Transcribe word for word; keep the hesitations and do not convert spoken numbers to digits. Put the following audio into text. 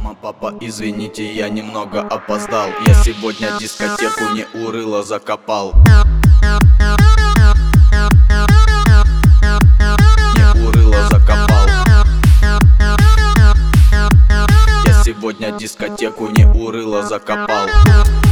Мама, папа, извините, я немного опоздал. Я сегодня дискотеку не урыло закопал. Не урыло закопал. Я сегодня дискотеку не урыло закопал.